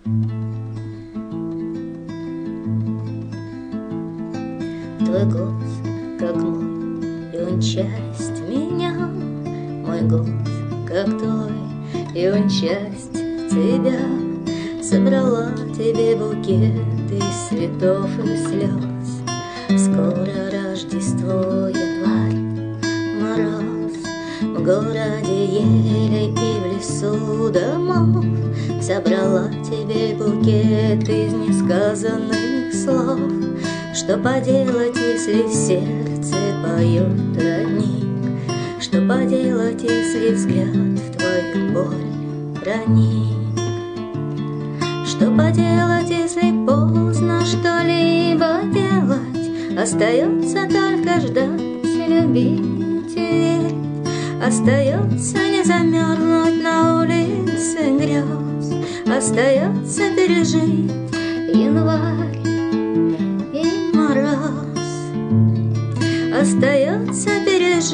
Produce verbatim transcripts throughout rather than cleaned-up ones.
Твой голос, как мой, и он часть меня. Мой голос, как твой, и он часть тебя. Собрала тебе букет из цветов и слез. Скоро Рождество, январь, мороз. В городе елей и в лесу домов. Собрала тебе букет из несказанных слов. Что поделать, если в сердце поет родник? Что поделать, если взгляд в твою боль проник? Что поделать, если поздно что-либо делать? Остается только ждать, любить и верить. Остается не замерзнуть на улице грез. Остается пережить январь и мороз. Остается пережить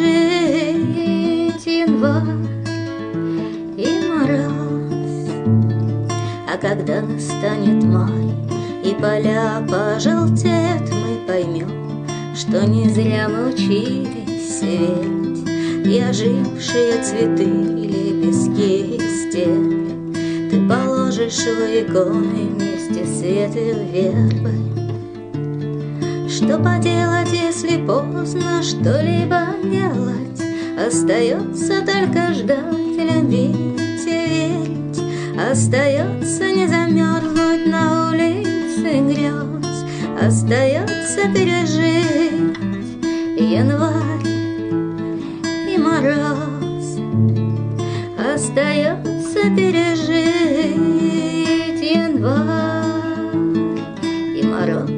январь и мороз. А когда настанет май и поля пожелтеют, мы поймем, что не зря мы учились верить. И ожившие цветы, лепестки и стебли ты положишь в иконы вместе с ветвью вербы. Что поделать, если поздно что-либо делать? Остается только ждать, любить и верить. Остается не замерзнуть на улице грез. Остается пережить январь и мороз. Остается пережить январь и мороз.